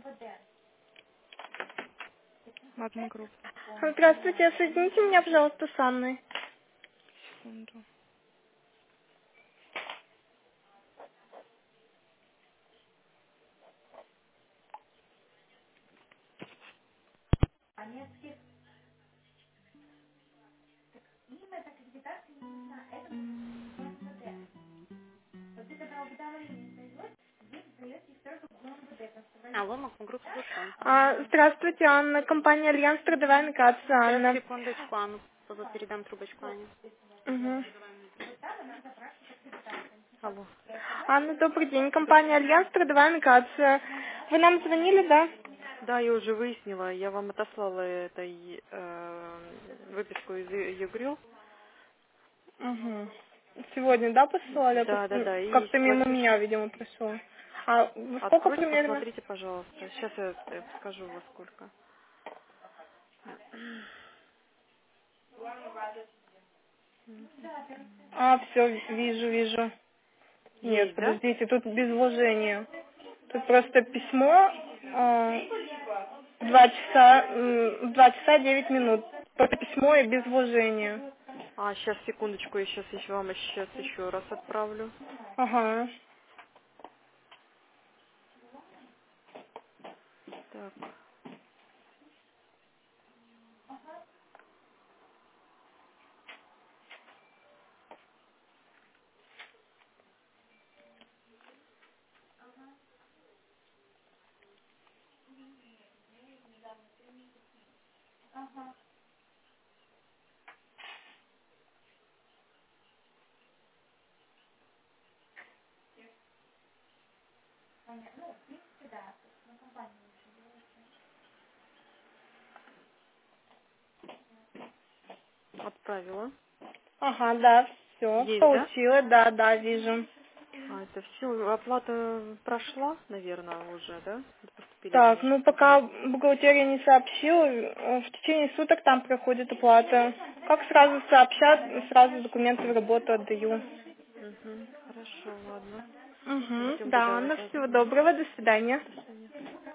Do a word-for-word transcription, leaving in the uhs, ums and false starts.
Магма Групп. Здравствуйте, соедините меня, пожалуйста, с Анной. Секунду. Алло, Максим Групп, слушаю. А, здравствуйте, Анна, компания Альянс Трудовая миграция, Сейчас, Анна. секундочку, Анну, поза- передам трубочку Ане. Мгм. Алло. Анна, добрый день, компания Альянс Трудовая миграция. Вы нам звонили, да? Да, я уже выяснила, я вам отослала этой э, выписку из ЮГРИЛ. Угу. Сегодня, да, посылали? Я Да, да, просто да, и как-то мимо платеж. меня, видимо, пришло. А во сколько Откройте, примерно? посмотрите, пожалуйста. Сейчас я э, скажу во сколько. А, все, вижу, вижу. Нет, Есть, да? подождите, тут без вложения. Тут просто письмо, а, два часа, м, два часа девять минут. Только письмо и без вложения. А, сейчас, секундочку, я сейчас еще вам сейчас еще раз отправлю. Ага. Так, отправила. Ага, да, все, Есть, да? получила, да, да, вижу. А, это все, оплата прошла, наверное, уже, да? Поступили Так, денежки. ну пока бухгалтерия не сообщила, э, в течение суток там проходит оплата. Как сразу сообщат, сразу документы в работу отдаю. Угу, хорошо, ладно. Угу, Ждем да, тогда ну вас. всего Мгм. доброго, до свидания. До свидания.